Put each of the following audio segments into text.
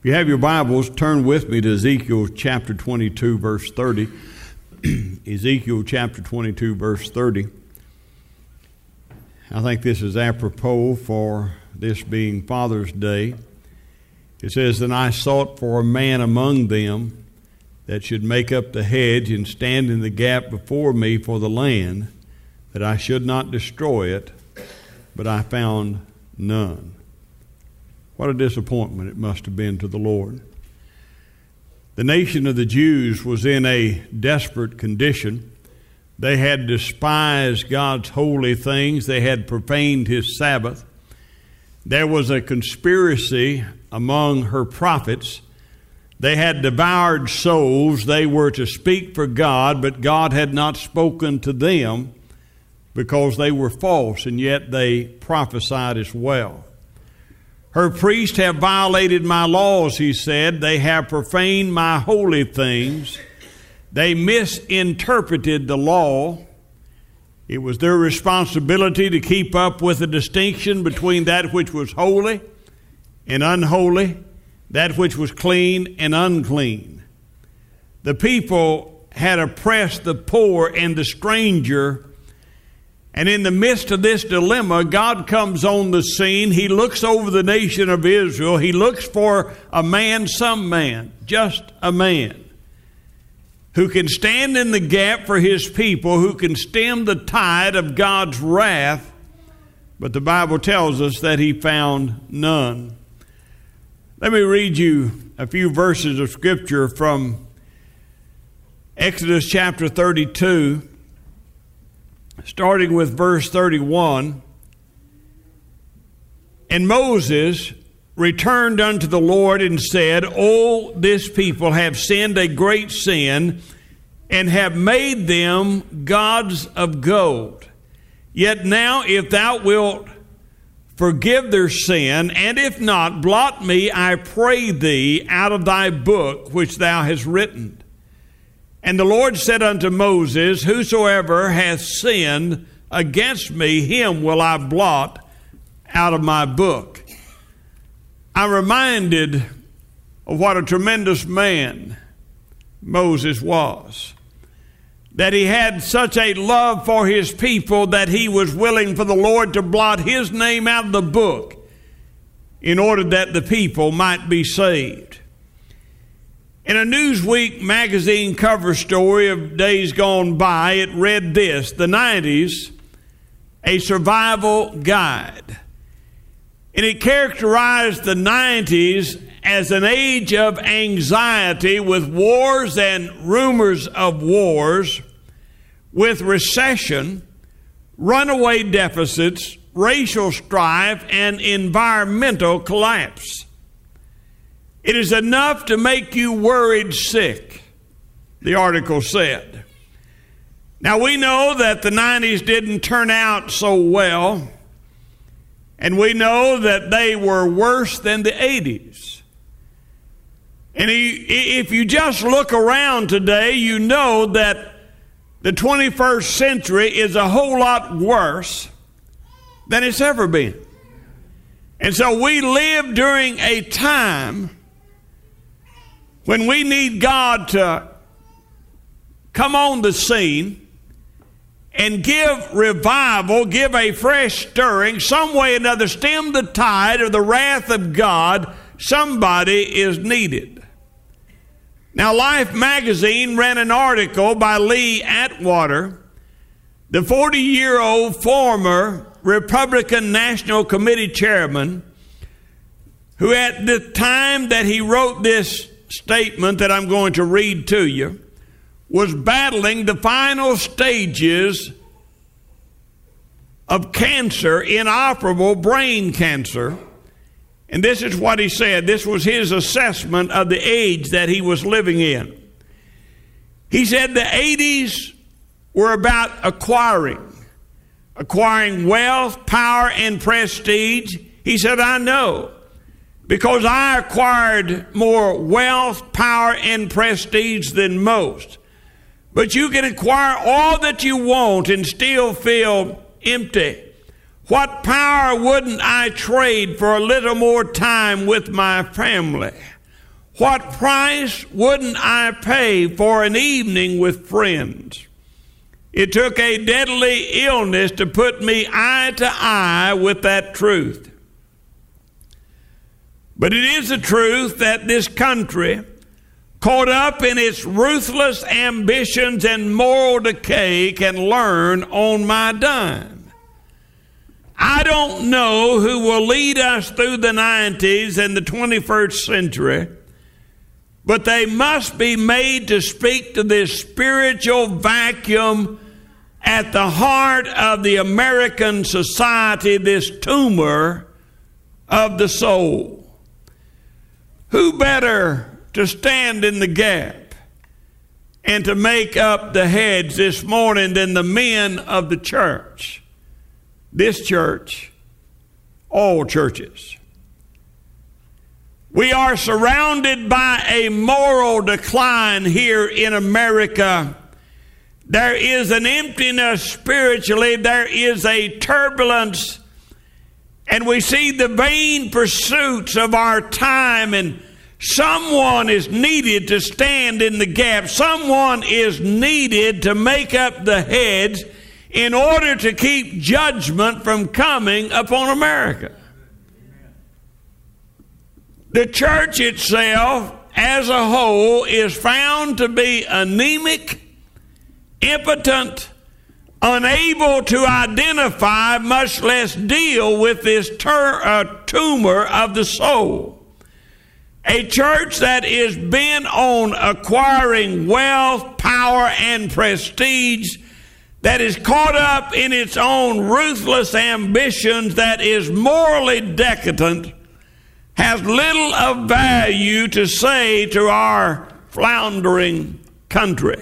you have your Bibles, turn with me to Ezekiel chapter 22, verse 30. Ezekiel chapter 22, verse 30. I think this is apropos for this being Father's Day. It says, "And I sought for a man among them that should make up the hedge and stand in the gap before me for the land, that I should not destroy it, but I found none." What a disappointment it must have been to the Lord. The nation of the Jews was in a desperate condition. They had despised God's holy things. They had profaned His Sabbath. There was a conspiracy among her prophets. They had devoured souls. They were to speak for God, but God had not spoken to them because they were false, and yet they prophesied as well. "Her priests have violated my laws," he said. "They have profaned my holy things. They misinterpreted the law." It was their responsibility to keep up with the distinction between that which was holy and unholy, that which was clean and unclean. The people had oppressed the poor and the stranger. And in the midst of this dilemma, God comes on the scene. He looks over the nation of Israel. He looks for a man, some man, just a man, who can stand in the gap for His people, who can stem the tide of God's wrath. But the Bible tells us that He found none. Let me read you a few verses of Scripture from Exodus chapter 32. Starting with verse 31, "And Moses returned unto the Lord and said, O, this people have sinned a great sin, and have made them gods of gold. Yet now, if thou wilt forgive their sin, and if not, blot me, I pray thee, out of thy book which thou hast written. And the Lord said unto Moses, Whosoever hath sinned against me, him will I blot out of my book." I'm reminded of what a tremendous man Moses was. That he had such a love for his people that he was willing for the Lord to blot his name out of the book in order that the people might be saved. In a Newsweek magazine cover story of days gone by, it read this: "The 90s, a survival guide." And it characterized the 90s as an age of anxiety, with wars and rumors of wars, with recession, runaway deficits, racial strife, and environmental collapse. "It is enough to make you worried sick," the article said. Now, we know that the 90s didn't turn out so well, and we know that they were worse than the 80s. And if you just look around today, you know that the 21st century is a whole lot worse than it's ever been. And so we live during a time when we need God to come on the scene and give revival, give a fresh stirring, some way or another, stem the tide of the wrath of God. Somebody is needed. Now, Life magazine ran an article by Lee Atwater, the 40-year-old former Republican National Committee chairman, who at the time that he wrote this statement that I'm going to read to you, was battling the final stages of cancer, inoperable brain cancer. And this is what he said. This was his assessment of the age that he was living in. He said the 80s were about acquiring wealth, power, and prestige. He said, I know, because I acquired more wealth, power, and prestige than most. But you can acquire all that you want and still feel empty. What power wouldn't I trade for a little more time with my family? What price wouldn't I pay for an evening with friends? It took a deadly illness to put me eye to eye with that truth. But it is the truth that this country, caught up in its ruthless ambitions and moral decay, can learn on my dime. I don't know who will lead us through the 90s and the 21st century, but they must be made to speak to this spiritual vacuum at the heart of the American society, this tumor of the soul. Who better to stand in the gap and to make up the heads this morning than the men of the church? This church, all churches. We are surrounded by a moral decline here in America. There is an emptiness spiritually. There is a turbulence. And we see the vain pursuits of our time, and someone is needed to stand in the gap. Someone is needed to make up the heads in order to keep judgment from coming upon America. The church itself as a whole is found to be anemic, impotent, unable to identify, much less deal with this tumor of the soul. A church that is bent on acquiring wealth, power, and prestige, that is caught up in its own ruthless ambitions, that is morally decadent, has little of value to say to our floundering country.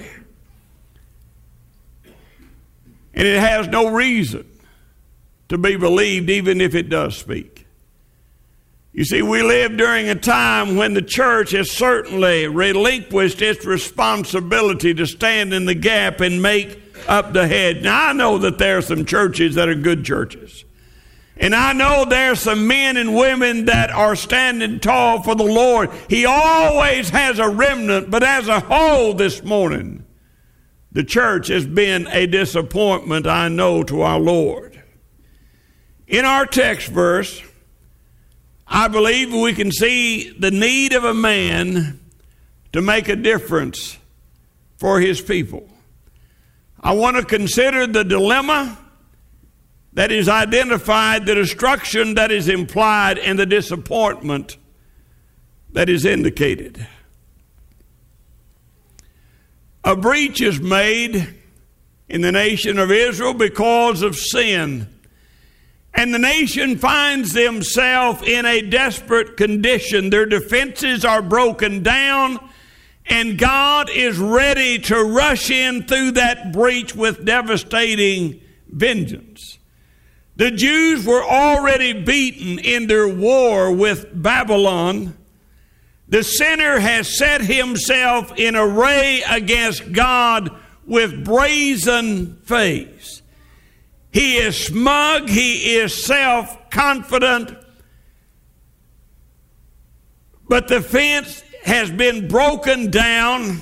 And it has no reason to be believed, even if it does speak. You see, we live during a time when the church has certainly relinquished its responsibility to stand in the gap and make up the head. Now, I know that there are some churches that are good churches. And I know there are some men and women that are standing tall for the Lord. He always has a remnant, but as a whole this morning, the church has been a disappointment, I know, to our Lord. In our text verse, I believe we can see the need of a man to make a difference for his people. I want to consider the dilemma that is identified, the destruction that is implied, and the disappointment that is indicated. A breach is made in the nation of Israel because of sin. And the nation finds themselves in a desperate condition. Their defenses are broken down, and God is ready to rush in through that breach with devastating vengeance. The Jews were already beaten in their war with Babylon. The sinner has set himself in array against God with brazen face. He is smug, he is self-confident, but the fence has been broken down,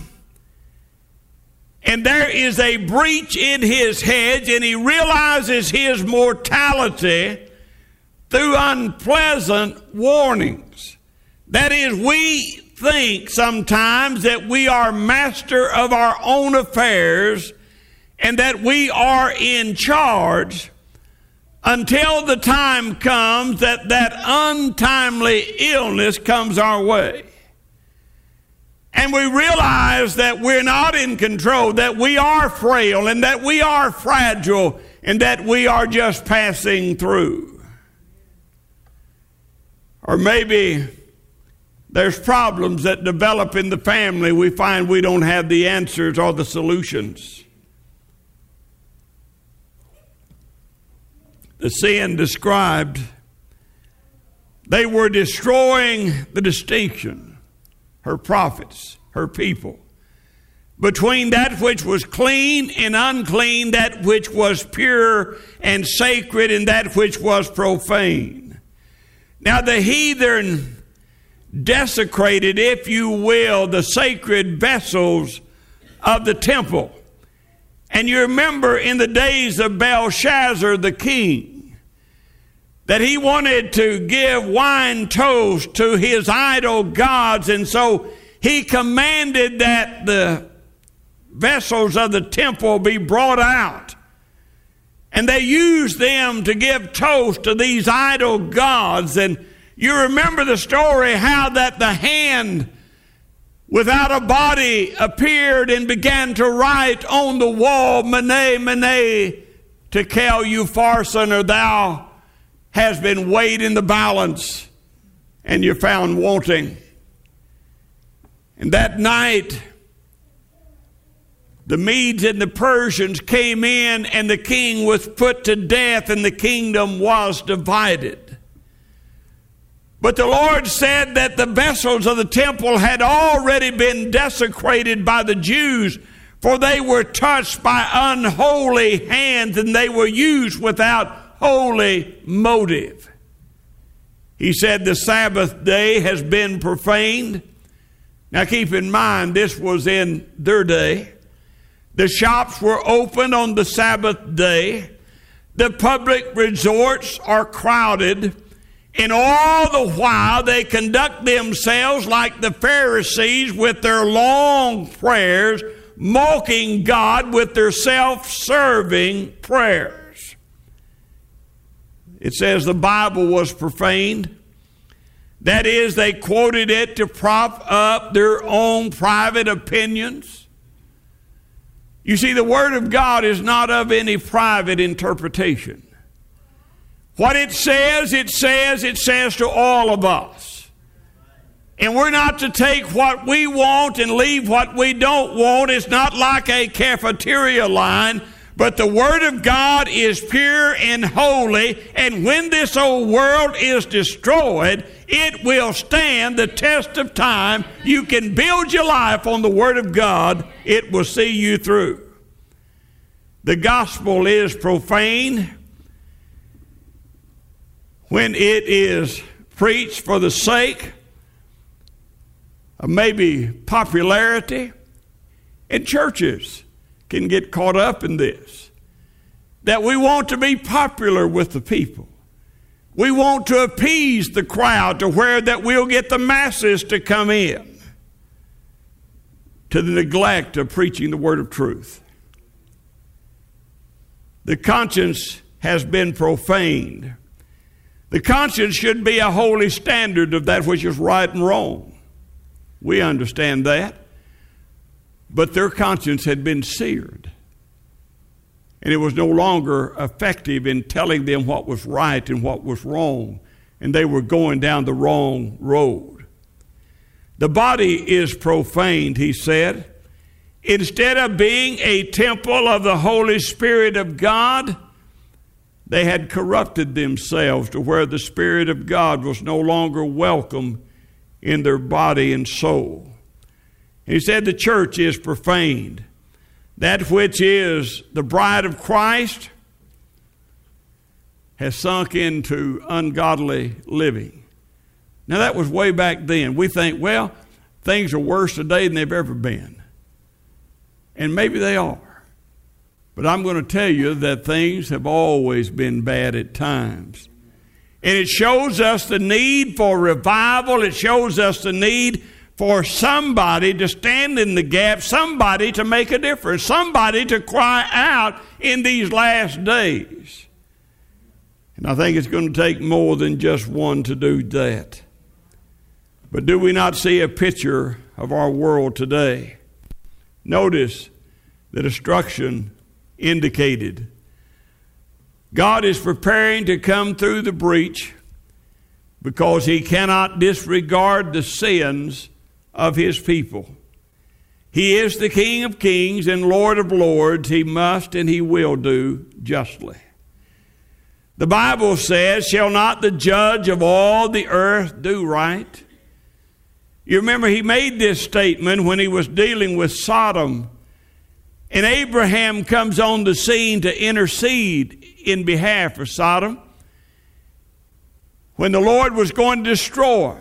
and there is a breach in his hedge, and he realizes his mortality through unpleasant warnings. That is, we think sometimes that we are master of our own affairs and that we are in charge until the time comes that that untimely illness comes our way. And we realize that we're not in control, that we are frail and that we are fragile and that we are just passing through. Or maybe there's problems that develop in the family. We find we don't have the answers or the solutions. The sin described, they were destroying the distinction, her prophets, her people, between that which was clean and unclean, that which was pure and sacred, and that which was profane. Now the heathen desecrated, if you will, the sacred vessels of the temple. And you remember in the days of Belshazzar the king, that he wanted to give wine toast to his idol gods, and so he commanded that the vessels of the temple be brought out. And they used them to give toast to these idol gods. And you remember the story how that the hand without a body appeared and began to write on the wall, Mene, Mene, Tekel Upharsin, or thou hast been weighed in the balance and you're found wanting. And that night, the Medes and the Persians came in, and the king was put to death, and the kingdom was divided. But the Lord said that the vessels of the temple had already been desecrated by the Jews, for they were touched by unholy hands, and they were used without holy motive. He said the Sabbath day has been profaned. Now keep in mind, this was in their day. The shops were open on the Sabbath day. The public resorts are crowded. And all the while they conduct themselves like the Pharisees with their long prayers, mocking God with their self-serving prayers. It says the Bible was profaned. That is, they quoted it to prop up their own private opinions. You see, the Word of God is not of any private interpretation. What it says to all of us. And we're not to take what we want and leave what we don't want. It's not like a cafeteria line, but the Word of God is pure and holy, and when this old world is destroyed, it will stand the test of time. You can build your life on the Word of God. It will see you through. The gospel is profane when it is preached for the sake of maybe popularity. And churches can get caught up in this, that we want to be popular with the people. We want to appease the crowd to where that we'll get the masses to come in, to the neglect of preaching the word of truth. The conscience has been profaned. The conscience should be a holy standard of that which is right and wrong. We understand that. But their conscience had been seared. And it was no longer effective in telling them what was right and what was wrong. And they were going down the wrong road. The body is profaned, he said. Instead of being a temple of the Holy Spirit of God, they had corrupted themselves to where the Spirit of God was no longer welcome in their body and soul. He said the church is profaned. That which is the bride of Christ has sunk into ungodly living. Now that was way back then. We think, well, things are worse today than they've ever been. And maybe they are. But I'm going to tell you that things have always been bad at times. And it shows us the need for revival. It shows us the need for somebody to stand in the gap, somebody to make a difference, somebody to cry out in these last days. And I think it's going to take more than just one to do that. But do we not see a picture of our world today? Notice the destruction indicated. God is preparing to come through the breach because he cannot disregard the sins of his people. He is the King of kings and Lord of lords. He must and he will do justly. The Bible says, shall not the judge of all the earth do right? You remember he made this statement when he was dealing with Sodom. And Abraham comes on the scene to intercede in behalf of Sodom when the Lord was going to destroy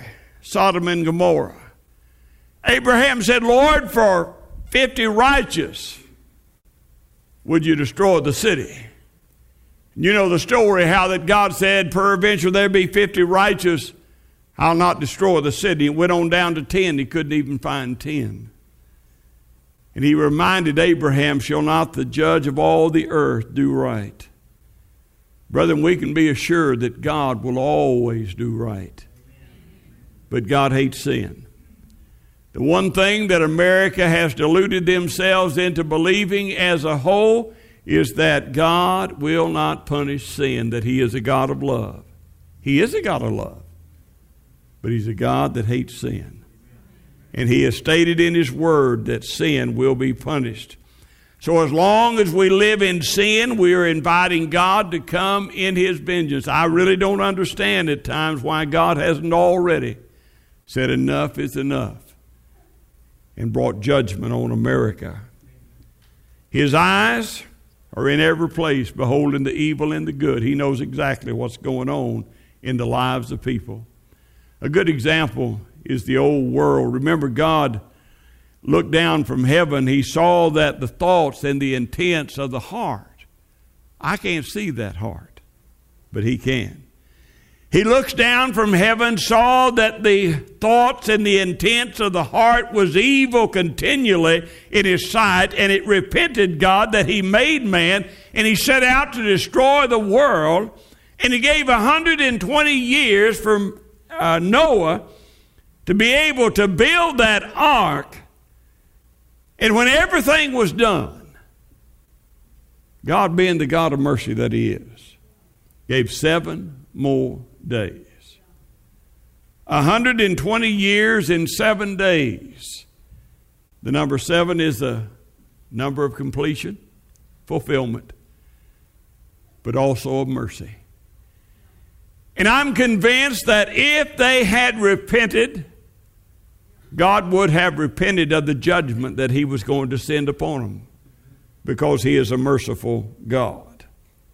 Sodom and Gomorrah. Abraham said, Lord, for 50 righteous, would you destroy the city? You know the story, how that God said, peradventure there be 50 righteous, I'll not destroy the city. It went on down to 10. He couldn't even find 10. And he reminded Abraham, shall not the judge of all the earth do right? Brethren, we can be assured that God will always do right. But God hates sin. The one thing that America has deluded themselves into believing as a whole is that God will not punish sin, that He is a God of love. He is a God of love, but He's a God that hates sin. And He has stated in His Word that sin will be punished. So as long as we live in sin, we are inviting God to come in His vengeance. I really don't understand at times why God hasn't already said enough is enough and brought judgment on America. His eyes are in every place, beholding the evil and the good. He knows exactly what's going on in the lives of people. A good example is the old world. Remember, God looked down from heaven. He saw that the thoughts and the intents of the heart. I can't see that heart, but He can. He looks down from heaven, saw that the thoughts and the intents of the heart was evil continually in His sight, and it repented God that He made man, and He set out to destroy the world, and He gave 120 years for Noah to be able to build that ark. And when everything was done, God, being the God of mercy that He is, gave 7 more days. 120 years in 7 days. The number 7 is the number of completion, fulfillment, but also of mercy. And I'm convinced that if they had repented, God would have repented of the judgment that He was going to send upon them, because He is a merciful God.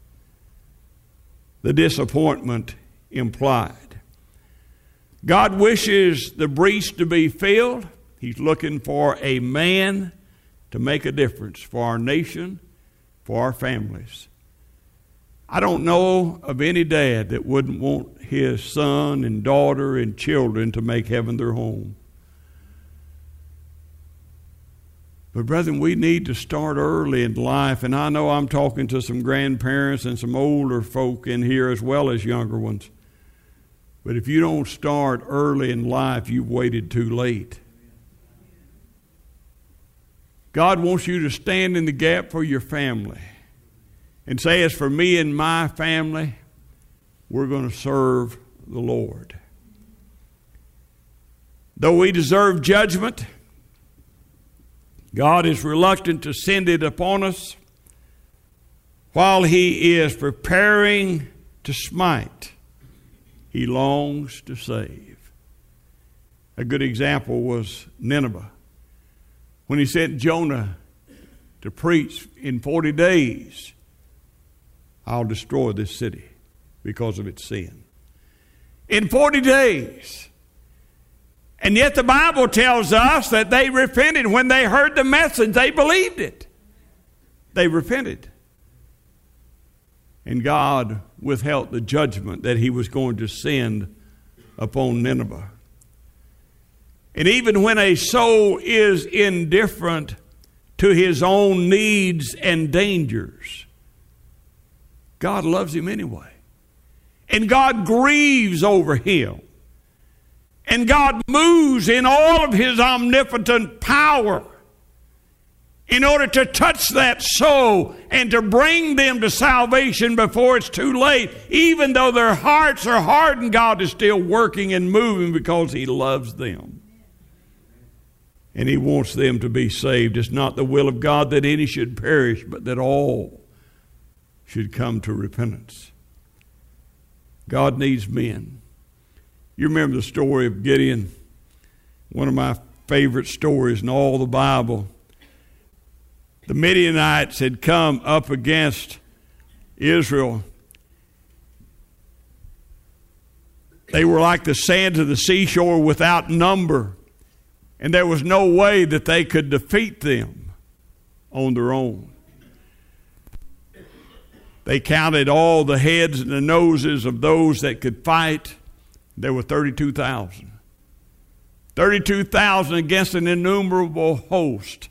The disappointment implied. God wishes the breach to be filled. He's looking for a man to make a difference for our nation, for our families. I don't know of any dad that wouldn't want his son and daughter and children to make heaven their home. But brethren, we need to start early in life. And I know I'm talking to some grandparents and some older folk in here as well as younger ones. But if you don't start early in life, you've waited too late. God wants you to stand in the gap for your family and say, as for me and my family, we're going to serve the Lord. Though we deserve judgment, God is reluctant to send it upon us while He is preparing to smite. He longs to save. A good example was Nineveh. When He sent Jonah to preach, in 40 days, I'll destroy this city because of its sin. In 40 days. And yet the Bible tells us that they repented. When they heard the message, they believed it. They repented. And God withheld the judgment that He was going to send upon Nineveh. And even when a soul is indifferent to his own needs and dangers, God loves him anyway. And God grieves over him. And God moves in all of His omnipotent power in order to touch that soul and to bring them to salvation before it's too late. Even though their hearts are hardened, God is still working and moving because He loves them. And He wants them to be saved. It's not the will of God that any should perish, but that all should come to repentance. God needs men. You remember the story of Gideon, one of my favorite stories in all the Bible. The Midianites had come up against Israel. They were like the sands of the seashore without number, and there was no way that they could defeat them on their own. They counted all the heads and the noses of those that could fight. There were 32,000. 32,000 against an innumerable host.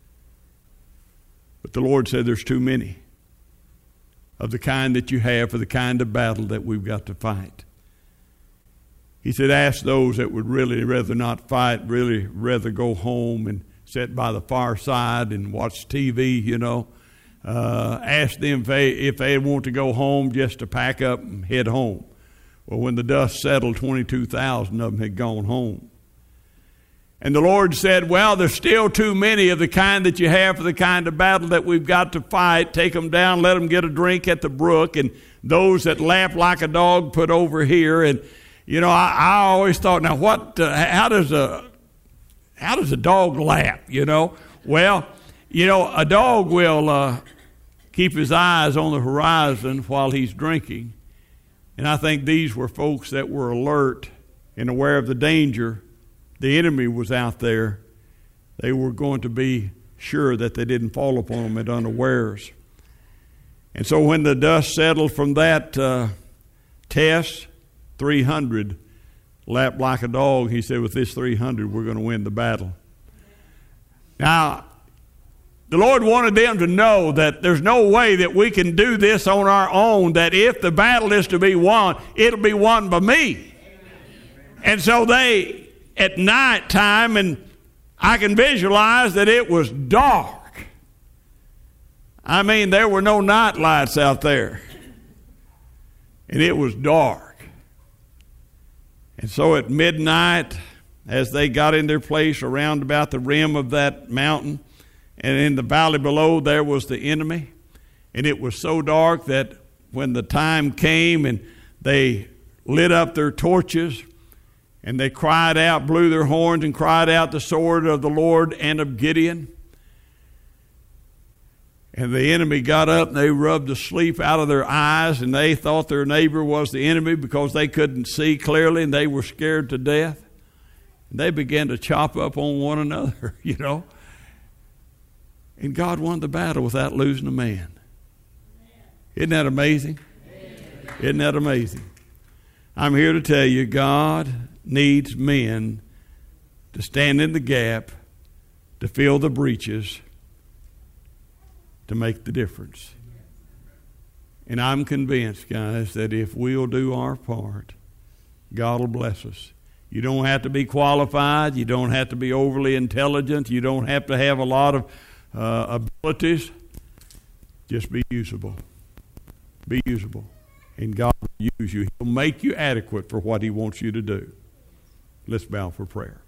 But the Lord said there's too many of the kind that you have for the kind of battle that we've got to fight. He said, ask those that would really rather not fight, really rather go home and sit by the fireside and watch TV, Ask them if they want to go home just to pack up and head home. Well, when the dust settled, 22,000 of them had gone home. And the Lord said, well, there's still too many of the kind that you have for the kind of battle that we've got to fight. Take them down, let them get a drink at the brook, and those that laugh like a dog put over here. And, I always thought, now how does a dog laugh, Well, a dog will keep his eyes on the horizon while he's drinking. And I think these were folks that were alert and aware of the danger. The enemy was out there. They were going to be sure that they didn't fall upon them at unawares. And so when the dust settled from that test, 300 lapped like a dog. He said, with this 300, we're going to win the battle. Now, the Lord wanted them to know that there's no way that we can do this on our own, that if the battle is to be won, it'll be won by me. And so they, at night time, and I can visualize that it was dark. I mean, there were no night lights out there. And it was dark. And so at midnight, as they got in their place around about the rim of that mountain, and in the valley below, there was the enemy. And it was so dark that when the time came and they lit up their torches and they cried out, blew their horns and cried out the sword of the Lord and of Gideon. And the enemy got up and they rubbed the sleep out of their eyes, and they thought their neighbor was the enemy because they couldn't see clearly and they were scared to death. And they began to chop up on one another, And God won the battle without losing a man. Isn't that amazing? Isn't that amazing? I'm here to tell you, God needs men to stand in the gap, to fill the breaches, to make the difference. And I'm convinced, guys, that if we'll do our part, God will bless us. You don't have to be qualified. You don't have to be overly intelligent. You don't have to have a lot of abilities. Just be usable. Be usable. And God will use you. He'll make you adequate for what He wants you to do. Let's bow for prayer.